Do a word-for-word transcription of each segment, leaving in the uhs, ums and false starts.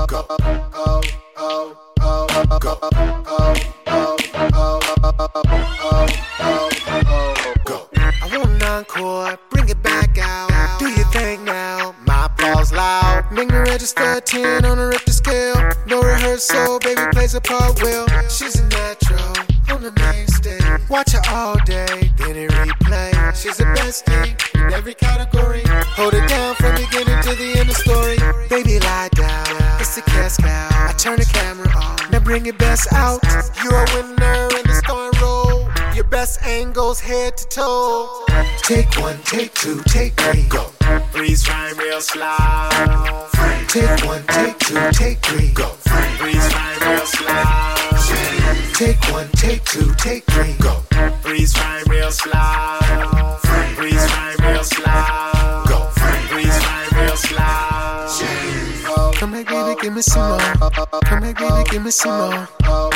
go, oh, oh, oh, go, oh, oh, oh, oh, oh, go. I want an encore, bring it back out. Do your thing now, my applause loud. Make me register a ten on a Richter scale. No rehearsal, baby plays a part well. She's a natural on the main stage. Watch her all day, then it replay. She's the bestie in every category. Hold it down from beginning to the end of the story. Baby, lie down, it's the cascade. I turn the camera on, now bring your best out. You're a winner in the starring role. Your best angles head to toe. Take one, take two, take three, go. Freeze frame real slow. Take one, take two, take three, go. Freeze frame real slow. Take one, take two, take three, go. Freeze frame real slow. Freeze frame real slow. Go. Freeze frame real slow. Come back, baby, give me some more. Come back, baby, give me some more.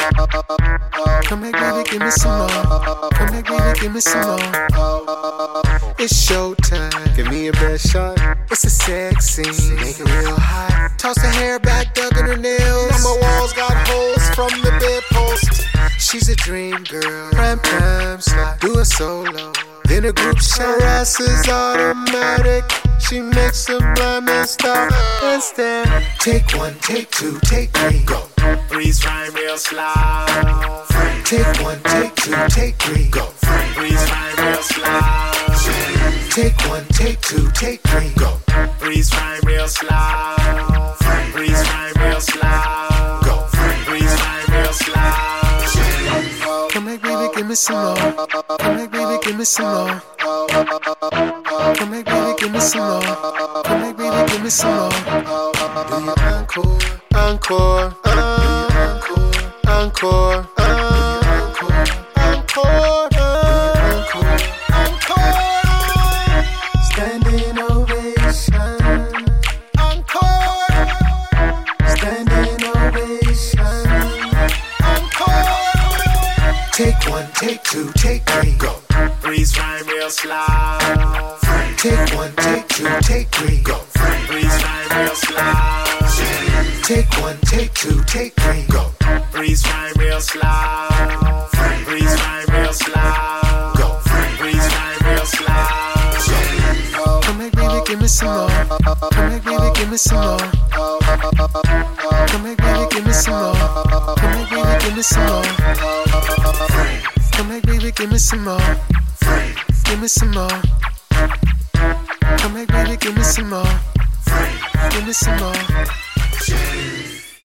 Come back, baby, give me some more. Come back, baby, give me some more. It's showtime, give me your best shot. It's a sex scene, make it real hot. Toss the hair back, dug in her nails. Now my walls got holes from the bedpost. She's a dream girl, prime time slot, do a solo. Then a group shot, her ass is automatic. She makes a blind man stop and stare. Take one, take two, take three, go. Freeze frame real slow. Take one, take two, take three, go. Freeze frame real slow. Take one, take two, take three, go. Freeze frame real slow. Freeze frame real slow. Go. Freeze frame real slow. Come back, baby, give me some more. Come back, baby, give me some more. Come back, baby, give me some more. Come back, baby, give me some more. Do your encore, encore, uh, encore, encore, uh, encore, encore, encore. Standing ovation, encore. Standing ovation, encore. Take one, take two, take three, go. Freeze frame real slow. Take one, take two, take three, go. Freeze frame real slow. Take one, take two, take three, go. Freeze frame real slow. Freeze frame real slow. Go. Freeze frame real slow. Come back, baby, give me some more. Come back, baby, give me some more. Come back, baby, give me some more. Come back, baby, give me some more. Come back, baby, give me some more. Give me some more. Come back, baby, give me some more. Give me some more.